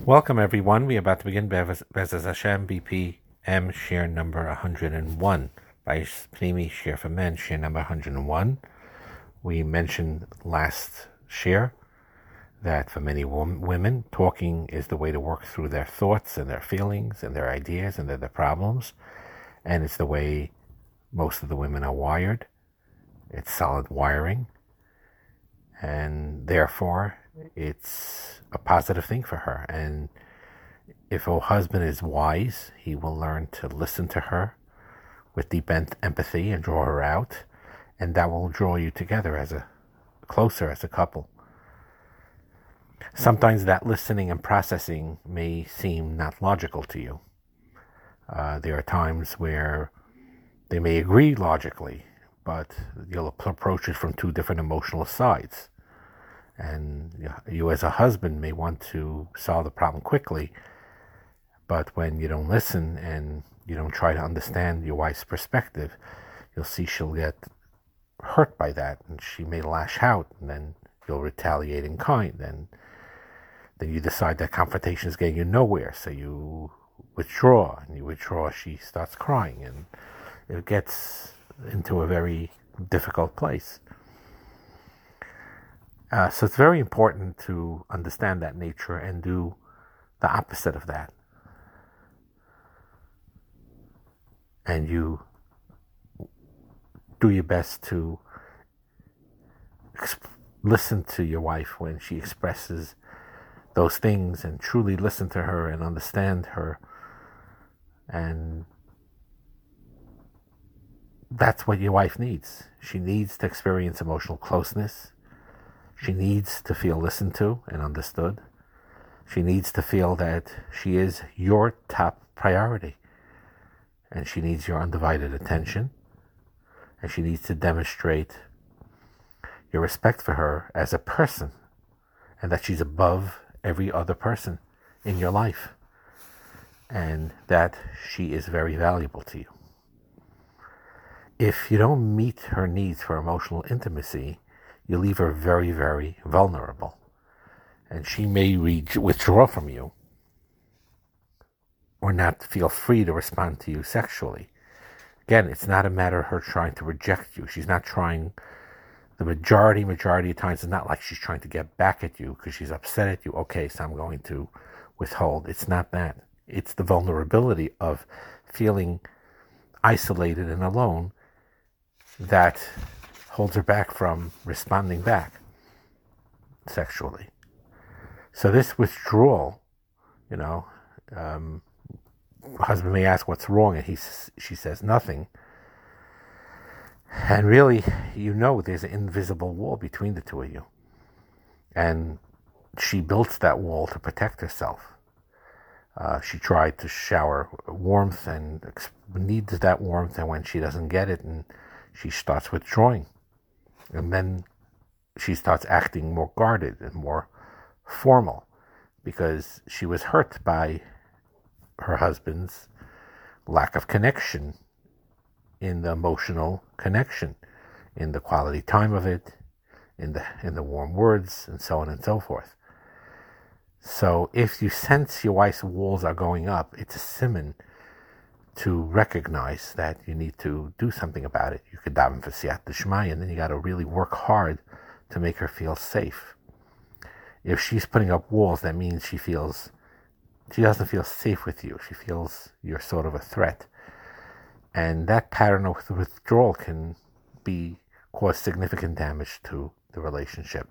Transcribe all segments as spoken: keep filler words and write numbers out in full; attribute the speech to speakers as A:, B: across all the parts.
A: Welcome, everyone. We are about to begin Bezaz Hashem B P M share number one hundred one by Pnimi Share for Men, share number one hundred one. We mentioned last share that for many women, talking is the way to work through their thoughts and their feelings and their ideas and their, their problems. And it's the way most of the women are wired. It's solid wiring. And therefore, it's a positive thing for her. And if a husband is wise, he will learn to listen to her with deep empathy and draw her out. And that will draw you together as a closer as a couple. Sometimes that listening and processing may seem not logical to you. Uh, there are times where they may agree logically, but you'll approach it from two different emotional sides. And you as a husband may want to solve the problem quickly, but when you don't listen and you don't try to understand your wife's perspective, you'll see she'll get hurt by that, and she may lash out, and then you'll retaliate in kind, and then you decide that confrontation is getting you nowhere, so you withdraw, and you withdraw, she starts crying, and it gets into a very difficult place. Uh, so it's very important to understand that nature and do the opposite of that. And you do your best to exp- listen to your wife when she expresses those things, and truly listen to her and understand her. And that's what your wife needs. She needs to experience emotional closeness. She needs to feel listened to and understood. She needs to feel that she is your top priority. And she needs your undivided attention. And she needs to demonstrate your respect for her as a person, and that she's above every other person in your life, and that she is very valuable to you. If you don't meet her needs for emotional intimacy, you leave her very, very vulnerable. And she may re- withdraw from you or not feel free to respond to you sexually. Again, it's not a matter of her trying to reject you. She's not trying, the majority, majority of times, it's not like she's trying to get back at you because she's upset at you. Okay, so I'm going to withhold. It's not that. It's the vulnerability of feeling isolated and alone that holds her back from responding back sexually. So this withdrawal, you know, um, husband may ask what's wrong, and he she says nothing. And really, you know, there's an invisible wall between the two of you. And she built that wall to protect herself. Uh, she tried to shower warmth and needs that warmth, and when she doesn't get it, and she starts withdrawing. And then she starts acting more guarded and more formal because she was hurt by her husband's lack of connection in the emotional connection, in the quality time of it, in the in the warm words, and so on and so forth. So if you sense your wife's walls are going up, it's a siman to recognize that you need to do something about it. You could daven for siyat d'shmaya, and then you got to really work hard to make her feel safe. If she's putting up walls, that means she feels, she doesn't feel safe with you. She feels you're sort of a threat. And that pattern of withdrawal can be, cause significant damage to the relationship.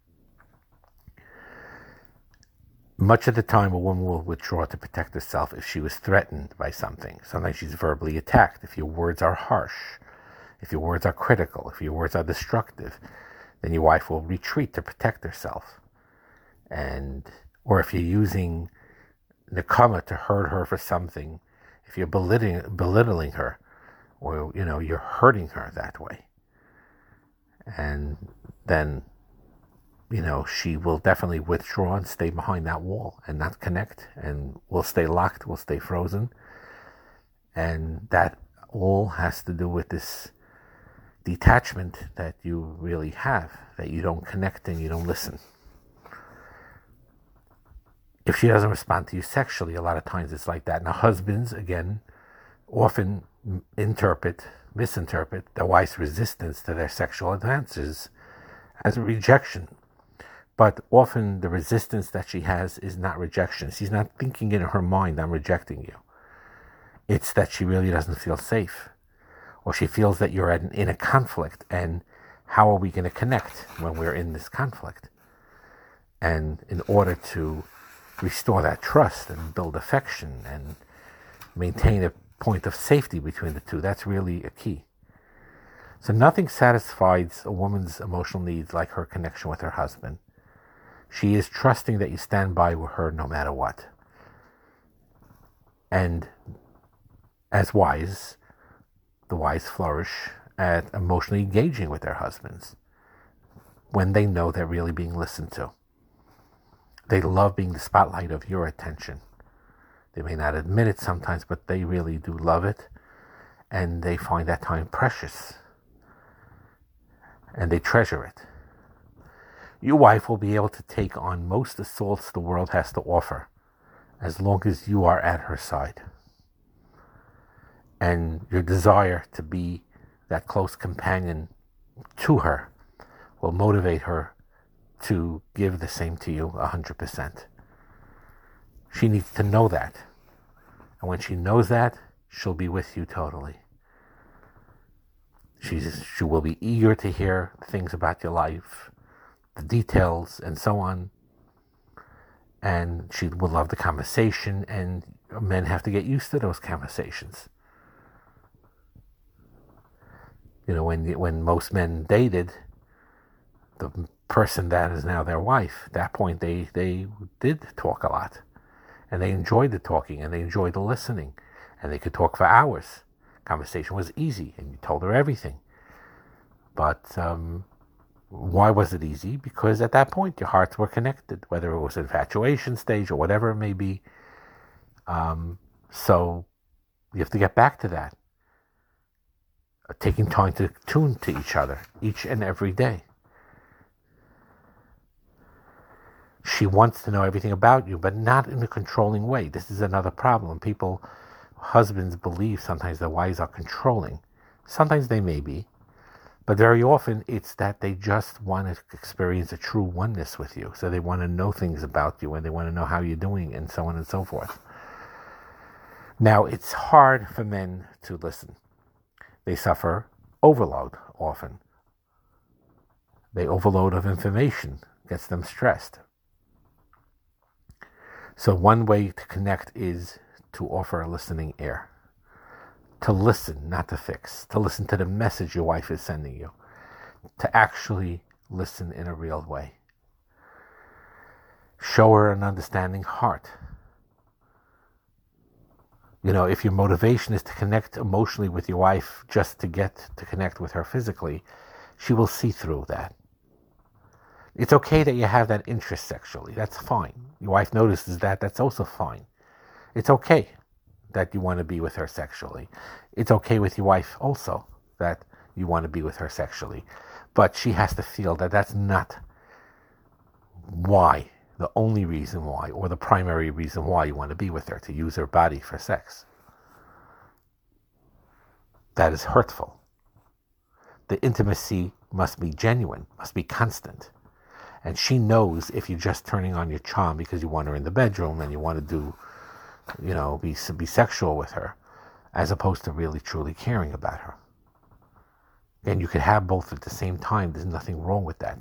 A: Much of the time, a woman will withdraw to protect herself if she was threatened by something. Sometimes she's verbally attacked. If your words are harsh, if your words are critical, if your words are destructive, then your wife will retreat to protect herself. And, or if you're using nekama to hurt her for something, if you're belittling, belittling her, or, you know, you're hurting her that way, and then, you know, she will definitely withdraw and stay behind that wall and not connect, and will stay locked, will stay frozen. And that all has to do with this detachment that you really have, that you don't connect and you don't listen. If she doesn't respond to you sexually, a lot of times it's like that. Now, husbands, again, often interpret, misinterpret their wife's resistance to their sexual advances as a rejection. But often the resistance that she has is not rejection. She's not thinking in her mind, I'm rejecting you. It's that she really doesn't feel safe. Or she feels that you're in, in a conflict, and how are we going to connect when we're in this conflict? And in order to restore that trust and build affection and maintain a point of safety between the two, that's really a key. So nothing satisfies a woman's emotional needs like her connection with her husband. She is trusting that you stand by with her no matter what. And as wives, the wives flourish at emotionally engaging with their husbands when they know they're really being listened to. They love being the spotlight of your attention. They may not admit it sometimes, but they really do love it, and they find that time precious, and they treasure it. Your wife will be able to take on most assaults the world has to offer, as long as you are at her side. And your desire to be that close companion to her will motivate her to give the same to you one hundred percent. She needs to know that. And when she knows that, she'll be with you totally. She's, she will be eager to hear things about your life, the details, and so on. And she will love the conversation, and men have to get used to those conversations. You know, when when most men dated, the person that is now their wife, at that point they, they did talk a lot. And they enjoyed the talking, and they enjoyed the listening. And they could talk for hours. Conversation was easy, and you told her everything. But um, why was it easy? Because at that point, your hearts were connected, whether it was infatuation stage or whatever it may be. Um, so you have to get back to that. Uh, taking time to tune to each other each and every day. She wants to know everything about you, but not in a controlling way. This is another problem. People, husbands believe sometimes their wives are controlling. Sometimes they may be. But very often it's that they just want to experience a true oneness with you. So they want to know things about you, and they want to know how you're doing, and so on and so forth. Now, it's hard for men to listen. They suffer overload often. The overload of information gets them stressed. So one way to connect is to offer a listening ear. To listen, not to fix. To listen to the message your wife is sending you. To actually listen in a real way. Show her an understanding heart. You know, if your motivation is to connect emotionally with your wife just to get to connect with her physically, she will see through that. It's okay that you have that interest sexually. That's fine. Your wife notices that. That's also fine. It's okay that you want to be with her sexually. It's okay with your wife also that you want to be with her sexually. But she has to feel that that's not why, the only reason why, or the primary reason why you want to be with her, to use her body for sex. That is hurtful. The intimacy must be genuine, must be constant. And she knows if you're just turning on your charm because you want her in the bedroom and you want to do, you know, be be sexual with her, as opposed to really truly caring about her. And you could have both at the same time. There's nothing wrong with that.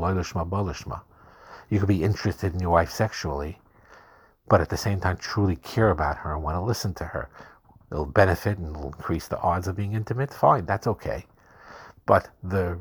A: You could be interested in your wife sexually, but at the same time truly care about her and want to listen to her. It'll benefit and it'll increase the odds of being intimate. Fine, that's okay. But the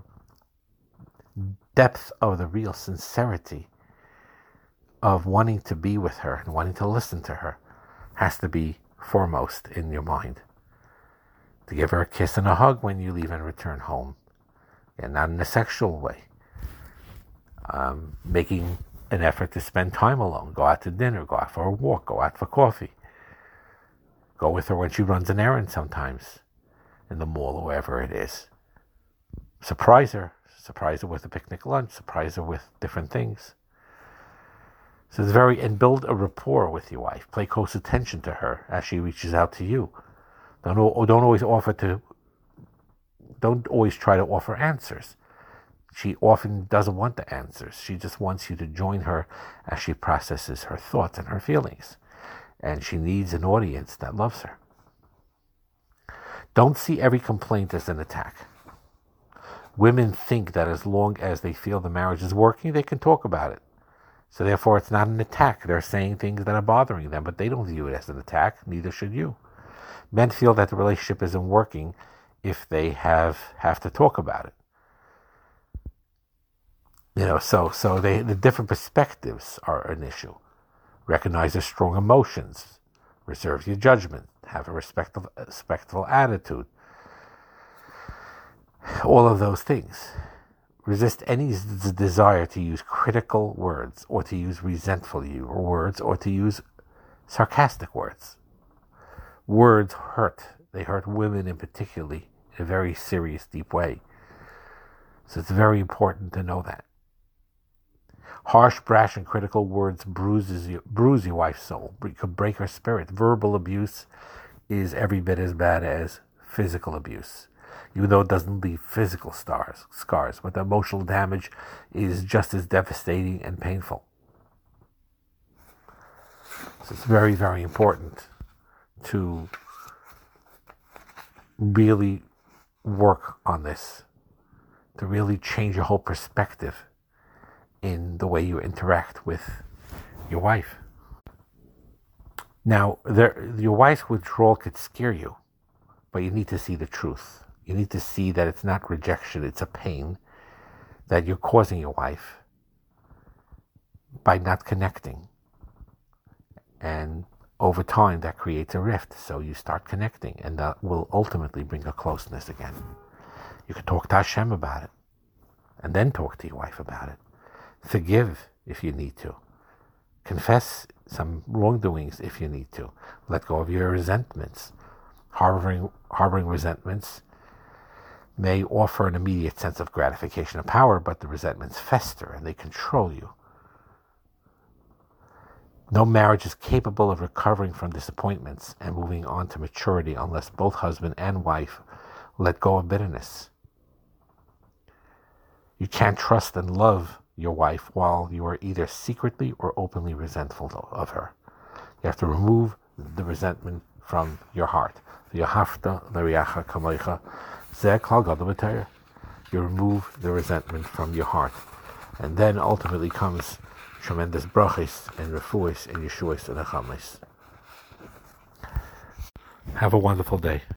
A: depth of the real sincerity of wanting to be with her and wanting to listen to her has to be foremost in your mind. To give her a kiss and a hug when you leave and return home, and not in a sexual way. Um, making an effort to spend time alone, go out to dinner, go out for a walk, go out for coffee. Go with her when she runs an errand sometimes, in the mall or wherever it is. Surprise her. Surprise her with a picnic lunch. Surprise her with different things. So it's very, and build a rapport with your wife. Pay close attention to her as she reaches out to you. Don't, don't always offer to, don't always try to offer answers. She often doesn't want the answers. She just wants you to join her as she processes her thoughts and her feelings. And she needs an audience that loves her. Don't see every complaint as an attack. Women think that as long as they feel the marriage is working, they can talk about it. So therefore, it's not an attack. They're saying things that are bothering them, but they don't view it as an attack. Neither should you. Men feel that the relationship isn't working if they have have to talk about it. You know, so so they, the different perspectives are an issue. Recognize their strong emotions. Reserve your judgment. Have a respectful, respectful attitude. All of those things. Resist any z- desire to use critical words or to use resentful words or to use sarcastic words. Words hurt. They hurt women in particularly in a very serious, deep way. So it's very important to know that. Harsh, brash, and critical words bruises you, bruise your wife's soul. It could break her spirit. Verbal abuse is every bit as bad as physical abuse, even though it doesn't leave physical scars, scars. But the emotional damage is just as devastating and painful. So it's very, very important to really work on this, to really change your whole perspective in the way you interact with your wife. Now, there, your wife's withdrawal could scare you, but you need to see the truth. You need to see that it's not rejection, it's a pain that you're causing your wife by not connecting. And over time, that creates a rift, so you start connecting, and that will ultimately bring a closeness again. You can talk to Hashem about it, and then talk to your wife about it. Forgive if you need to. Confess some wrongdoings if you need to. Let go of your resentments. Harboring, harboring resentments may offer an immediate sense of gratification and power, but the resentments fester and they control you. No marriage is capable of recovering from disappointments and moving on to maturity unless both husband and wife let go of bitterness. You can't trust and love your wife while you are either secretly or openly resentful of her. You have to remove the resentment from your heart. You remove the resentment from your heart. And then ultimately comes tremendous brachis and refuis and yeshuas and achamis. Have a wonderful day.